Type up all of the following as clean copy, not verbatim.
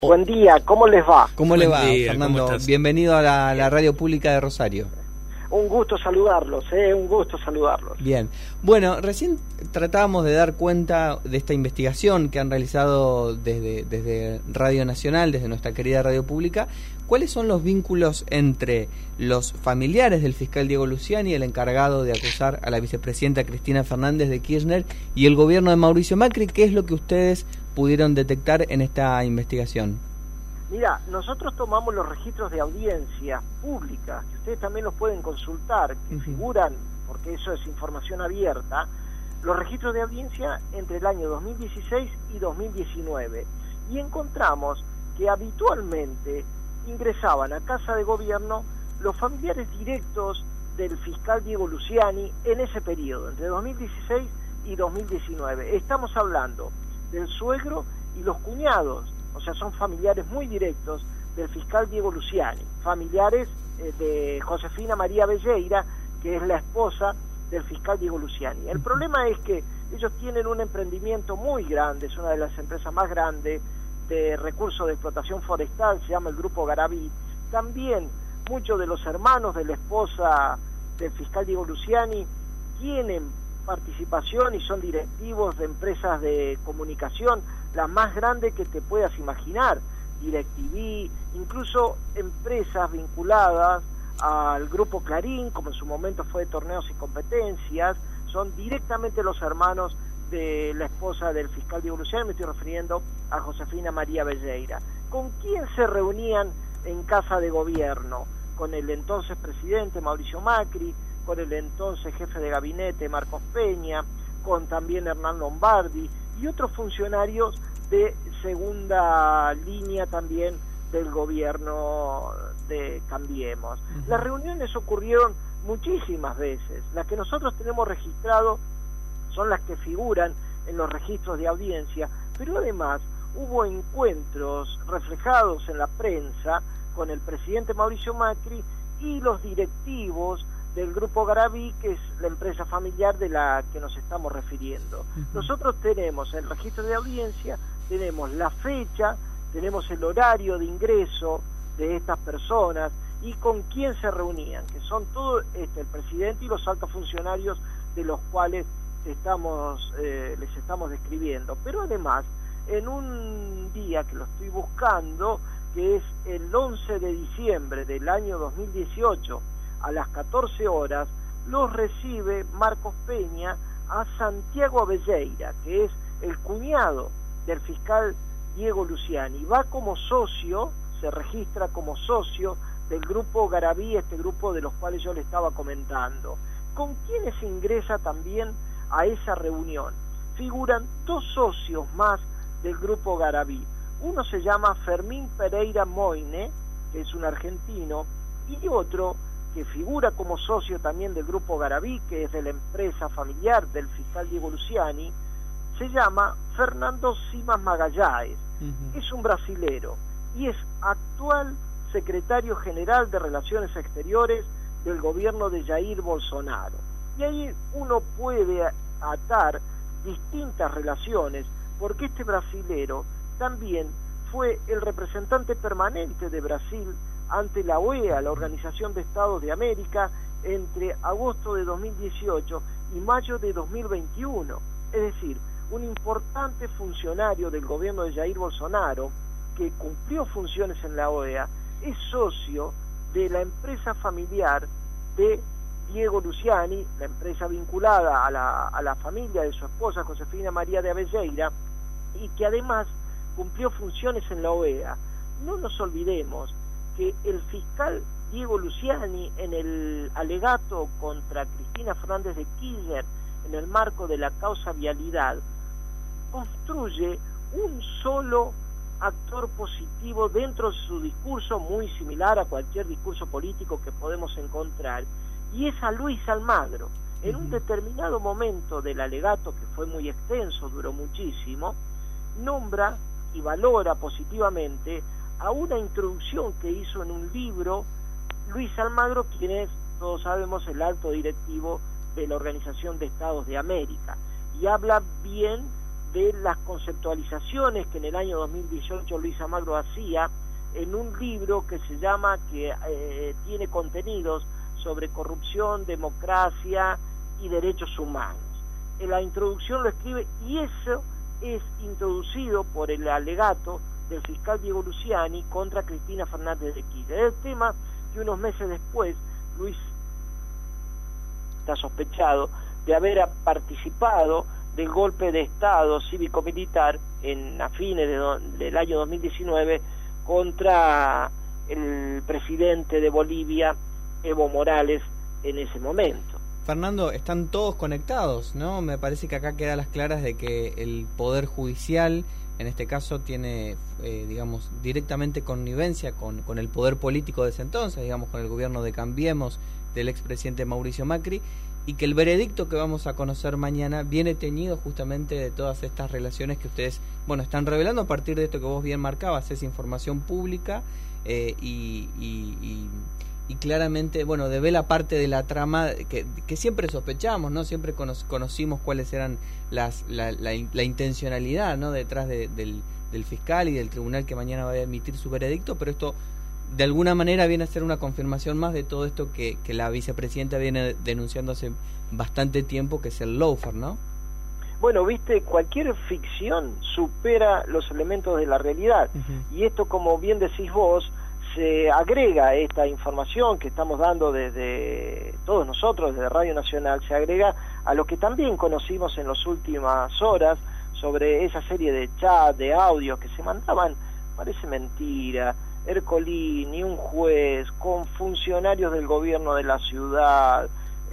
Buen día, ¿cómo les va? ¿Cómo le va, día, Fernando? ¿cómo estás? Bienvenido a la radio pública de Rosario. Un gusto saludarlos, un gusto saludarlos. Bien. Bueno, recién tratábamos de dar cuenta de esta investigación que han realizado desde Radio Nacional, desde nuestra querida radio pública. ¿Cuáles son los vínculos entre los familiares del fiscal Diego Luciani, el encargado de acusar a la vicepresidenta Cristina Fernández de Kirchner, y el gobierno de Mauricio Macri? ¿Qué es lo que ustedes pudieron detectar en esta investigación? Mira, nosotros tomamos los registros de audiencias públicas, que ustedes también los pueden consultar, que figuran, porque eso es información abierta, los registros de audiencia entre el año 2016 y 2019. Y encontramos que habitualmente ingresaban a Casa de Gobierno los familiares directos del fiscal Diego Luciani en ese periodo, entre 2016 y 2019. Estamos hablando del suegro y los cuñados, o sea, son familiares muy directos del fiscal Diego Luciani, familiares de Josefina María Velleira, que es la esposa del fiscal Diego Luciani. El problema es que ellos tienen un emprendimiento muy grande, es una de las empresas más grandes de recursos de explotación forestal, se llama el Grupo Garaví. También muchos de los hermanos de la esposa del fiscal Diego Luciani tienen participación y son directivos de empresas de comunicación, las más grandes que te puedas imaginar, DirecTV, incluso empresas vinculadas al Grupo Clarín, como en su momento fue Torneos y Competencias, son directamente los hermanos de la esposa del fiscal Diego Luciani, me estoy refiriendo a Josefina María Velleira. ¿Con quién se reunían en Casa de Gobierno? Con el entonces presidente Mauricio Macri, con el entonces jefe de gabinete Marcos Peña, con también Hernán Lombardi y otros funcionarios de segunda línea también del gobierno de Cambiemos. Las reuniones ocurrieron muchísimas veces. Las que nosotros tenemos registrado son las que figuran en los registros de audiencia, pero además hubo encuentros reflejados en la prensa con el presidente Mauricio Macri y los directivos del Grupo Garaví, que es la empresa familiar de la que nos estamos refiriendo. Nosotros tenemos el registro de audiencia, tenemos la fecha, tenemos el horario de ingreso de estas personas y con quién se reunían, que son todo el presidente y los altos funcionarios de los cuales les estamos describiendo. Pero además, en un día que lo estoy buscando, que es el 11 de diciembre del año 2018, a las 14 horas, los recibe Marcos Peña a Santiago Velleira, que es el cuñado del fiscal Diego Luciani. Va como socio, se registra como socio del Grupo Garaví, este grupo de los cuales yo le estaba comentando. ¿Con quiénes ingresa también a esa reunión? Figuran dos socios más del Grupo Garaví. Uno se llama Fermín Pereira Moine, que es un argentino, y otro que figura como socio también del Grupo Garaví, que es de la empresa familiar del fiscal Diego Luciani, se llama Fernando Simas Magalhães. Es un brasilero y es actual secretario general de Relaciones Exteriores del gobierno de Jair Bolsonaro. Y ahí uno puede atar distintas relaciones, porque este brasilero también fue el representante permanente de Brasil ante la OEA, la Organización de Estados de América, entre agosto de 2018 y mayo de 2021. Es decir, un importante funcionario del gobierno de Jair Bolsonaro, que cumplió funciones en la OEA, es socio de la empresa familiar de Diego Luciani, la empresa vinculada a la familia de su esposa Josefina María de Velleira, y que además cumplió funciones en la OEA. No nos olvidemos que el fiscal Diego Luciani, en el alegato contra Cristina Fernández de Kirchner en el marco de la causa vialidad, construye un solo actor positivo dentro de su discurso, muy similar a cualquier discurso político que podemos encontrar, y es a Luis Almagro. En un determinado momento del alegato, que fue muy extenso, duró muchísimo, nombra y valora positivamente a una introducción que hizo en un libro Luis Almagro, quien es, todos sabemos, el alto directivo de la Organización de Estados de América, y habla bien de las conceptualizaciones que en el año 2018 Luis Almagro hacía en un libro que se llama, que tiene contenidos sobre corrupción, democracia y derechos humanos. En la introducción lo escribe, y eso es introducido por el alegato del fiscal Diego Luciani contra Cristina Fernández de Kirchner. El tema que unos meses después Luis está sospechado de haber participado del golpe de Estado cívico-militar a fines del año 2019 contra el presidente de Bolivia, Evo Morales, en ese momento. Fernando, están todos conectados, ¿no? Me parece que acá queda a las claras de que el Poder Judicial, en este caso, tiene, digamos, directamente connivencia con el poder político de ese entonces, digamos, con el gobierno de Cambiemos del expresidente Mauricio Macri, y que el veredicto que vamos a conocer mañana viene teñido justamente de todas estas relaciones que ustedes, bueno, están revelando a partir de esto que vos bien marcabas, es información pública, y claramente, bueno, devela parte de la trama que siempre sospechamos, ¿no? Siempre conocimos cuáles eran la intencionalidad, ¿no? Detrás del fiscal y del tribunal que mañana va a emitir su veredicto, pero esto de alguna manera viene a ser una confirmación más de todo esto que la vicepresidenta viene denunciando hace bastante tiempo, que es el lawfare, ¿no? Bueno, viste, cualquier ficción supera los elementos de la realidad, y esto, como bien decís vos, se agrega a esta información que estamos dando desde todos nosotros, desde Radio Nacional, se agrega a lo que también conocimos en las últimas horas sobre esa serie de chat, de audios que se mandaban, parece mentira, Ercolini, un juez, con funcionarios del gobierno de la ciudad,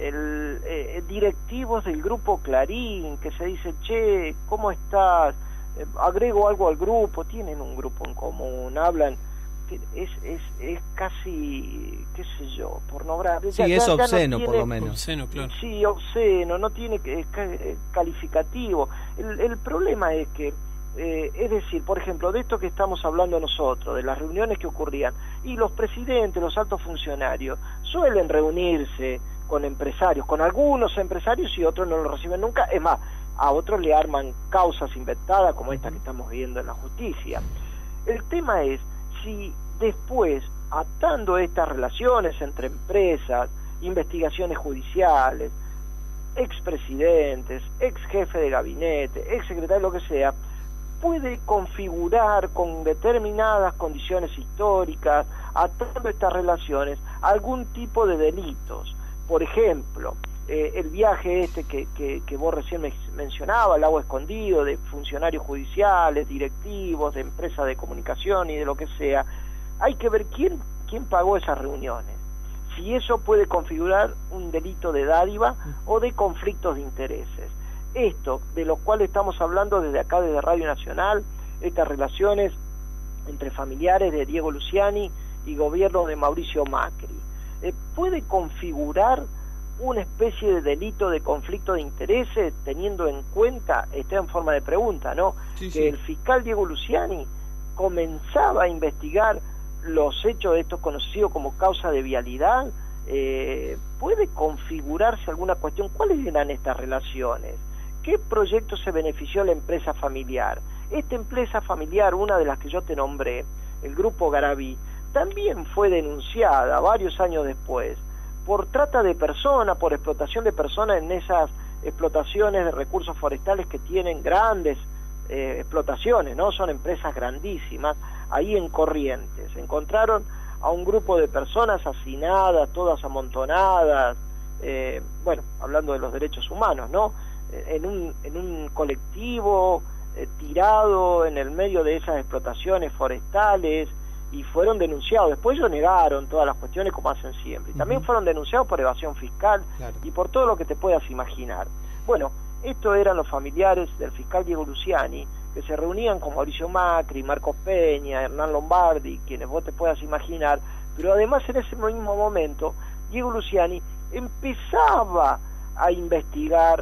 directivos del grupo Clarín, que se dice, che, ¿cómo estás? Agrego algo al grupo, tienen un grupo en común, hablan, es casi, qué sé yo, pornográfico. Sí, es obsceno, no tiene, por lo menos. Obsceno, claro. Sí, obsceno, no tiene calificativo. El problema es que, es decir, por ejemplo, de esto que estamos hablando nosotros, de las reuniones que ocurrían, y los presidentes, los altos funcionarios, suelen reunirse con empresarios, con algunos empresarios, y otros no lo reciben nunca. Es más, a otros le arman causas inventadas como esta que estamos viendo en la justicia. El tema es, si después, atando estas relaciones entre empresas, investigaciones judiciales, expresidentes, ex jefe de gabinete, ex secretario, lo que sea, puede configurar con determinadas condiciones históricas, atando estas relaciones, algún tipo de delitos. Por ejemplo, el viaje que vos recién mencionabas, el agua escondido, de funcionarios judiciales, directivos, de empresas de comunicación y de lo que sea, hay que ver quién pagó esas reuniones, si eso puede configurar un delito de dádiva o de conflictos de intereses. Esto, de lo cual estamos hablando desde acá, desde Radio Nacional, estas relaciones entre familiares de Diego Luciani y gobierno de Mauricio Macri, puede configurar una especie de delito de conflicto de intereses, teniendo en cuenta, está en forma de pregunta, ¿no? Sí, que el fiscal Diego Luciani comenzaba a investigar los hechos de estos conocidos como causa de vialidad. ¿Puede configurarse alguna cuestión? ¿Cuáles eran estas relaciones? ¿Qué proyecto se benefició la empresa familiar? Esta empresa familiar, una de las que yo te nombré, el Grupo Garabí, también fue denunciada varios años después por trata de personas, por explotación de personas en esas explotaciones de recursos forestales que tienen grandes explotaciones, ¿no? Son empresas grandísimas, ahí en Corrientes. Encontraron a un grupo de personas hacinadas, todas amontonadas, bueno, hablando de los derechos humanos, ¿no? En un colectivo tirado en el medio de esas explotaciones forestales, y fueron denunciados. Después ellos negaron todas las cuestiones, como hacen siempre. Y también fueron denunciados por evasión fiscal, claro, y por todo lo que te puedas imaginar. Bueno, estos eran los familiares del fiscal Diego Luciani, que se reunían con Mauricio Macri, Marcos Peña, Hernán Lombardi, quienes vos te puedas imaginar, pero además en ese mismo momento Diego Luciani empezaba a investigar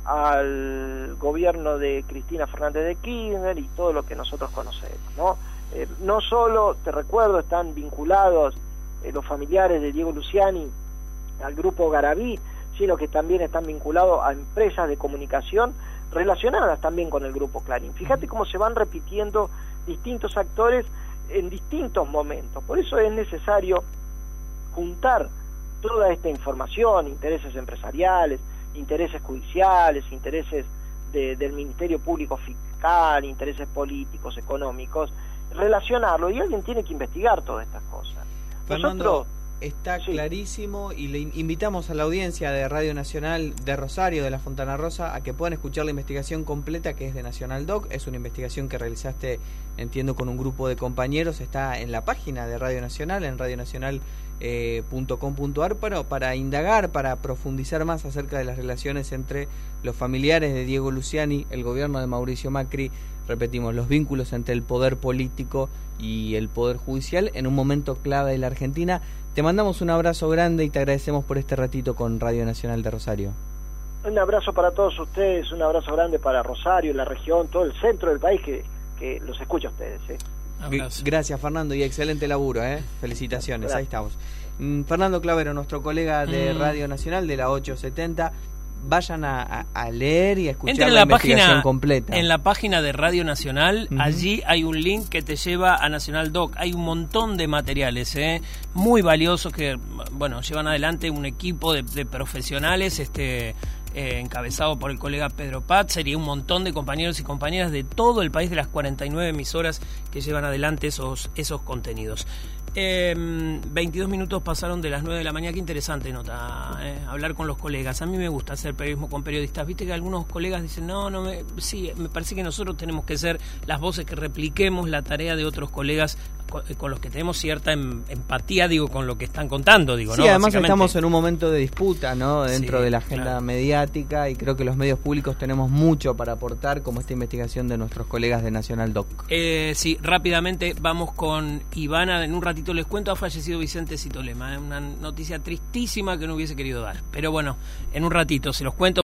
al gobierno de Cristina Fernández de Kirchner y todo lo que nosotros conocemos, ¿no? No solo, te recuerdo, están vinculados los familiares de Diego Luciani al Grupo Garabí, sino que también están vinculados a empresas de comunicación relacionadas también con el Grupo Clarín. Fíjate cómo se van repitiendo distintos actores en distintos momentos. Por eso es necesario juntar toda esta información, intereses empresariales, intereses judiciales, intereses del Ministerio Público Fiscal, intereses políticos, económicos, relacionarlo, y alguien tiene que investigar todas estas cosas. Fernando, está clarísimo, y le invitamos a la audiencia de Radio Nacional de Rosario, de la Fontana Rosa, a que puedan escuchar la investigación completa que es de Nacional Doc. Es una investigación que realizaste, entiendo, con un grupo de compañeros. Está en la página de Radio Nacional, en radionacional.com.ar, para indagar, para profundizar más acerca de las relaciones entre los familiares de Diego Luciani, el gobierno de Mauricio Macri, repetimos, los vínculos entre el poder político y el poder judicial en un momento clave de la Argentina. Te mandamos un abrazo grande y te agradecemos por este ratito con Radio Nacional de Rosario. Un abrazo para todos ustedes, un abrazo grande para Rosario, la región, todo el centro del país que los escucha a ustedes. Gracias, Fernando, y excelente laburo, felicitaciones. Gracias. Ahí estamos. Fernando Clavero, nuestro colega de Radio Nacional de la 870. Vayan a leer y a escuchar la investigación completa. En la página de Radio Nacional, allí hay un link que te lleva a Nacional Doc. Hay un montón de materiales muy valiosos que, bueno, llevan adelante un equipo de profesionales encabezado por el colega Pedro Paz. Sería un montón de compañeros y compañeras de todo el país, de las 49 emisoras que llevan adelante esos contenidos. 22 minutos pasaron de las 9 de la mañana. Qué interesante nota, hablar con los colegas. A mí me gusta hacer periodismo con periodistas. Viste que algunos colegas dicen, sí, me parece que nosotros tenemos que ser las voces que repliquemos la tarea de otros colegas con los que tenemos cierta empatía, con lo que están contando, Sí, ¿no? Además estamos en un momento de disputa, ¿no? Dentro de la agenda mediática, y creo que los medios públicos tenemos mucho para aportar, como esta investigación de nuestros colegas de Nacional Doc. Sí, rápidamente vamos con Ivana. En un ratito les cuento, ha fallecido Vicente Citolema, una noticia tristísima que no hubiese querido dar, pero bueno, en un ratito se los cuento.